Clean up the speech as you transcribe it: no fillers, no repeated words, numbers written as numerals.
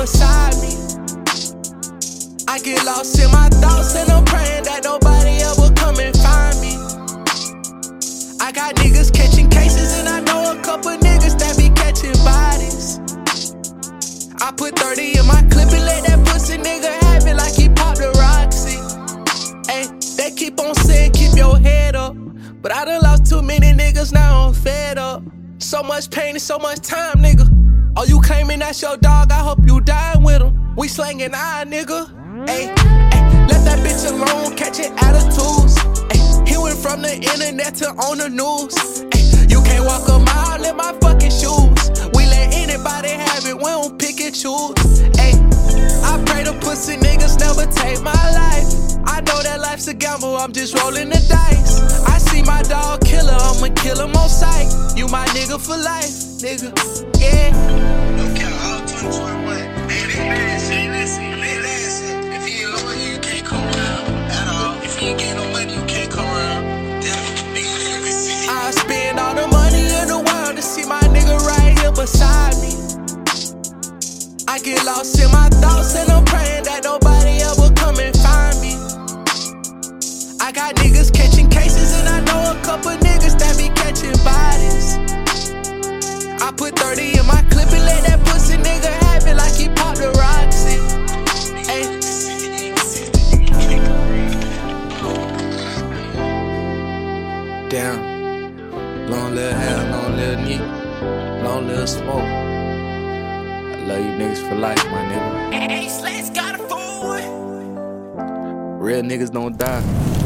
beside me. I get lost in my thoughts and I'm praying that nobody ever come and find me. I got niggas catching cases and I know a couple niggas that be catching bodies. I put 30 in my clip and let that pussy nigga have it like he popped a Roxy. Ay, they keep on saying keep your head up, but I done lost too many niggas, now I'm fed up. So much pain and so much time, nigga. Oh, you claiming that's your dog, I hope you dying with him. We slangin' eye, nigga. Ay, ay, let that bitch alone, catching attitudes. Ay, he went from the internet to on the news. Ay, you can't walk a mile in my fucking shoes. We let anybody have it, we don't pick and choose. Ay, I pray the pussy niggas never take my life. I know that life's a gamble, I'm just rolling the dice. I see my dog killer, I'ma kill him on sight. You my nigga for life, nigga, yeah. No count, all 2021. Hey, listen. If you ain't loyal, you can't come around at all. If you ain't get no money, you can't come around. Damn, nigga, I spend all the money in the world to see my nigga right here beside me. I get lost in my thoughts and I'm praying that nobody ever come and find me. I got niggas catching cases and I know a couple niggas that be catching bodies. I put 30 in my clip and let that pussy nigga have it like he popped a Roxy. Ay. Damn. Long live hair, long live knee, long live smoke. I love you niggas for life, my nigga. Hey, Slash got a fool. Real niggas don't die.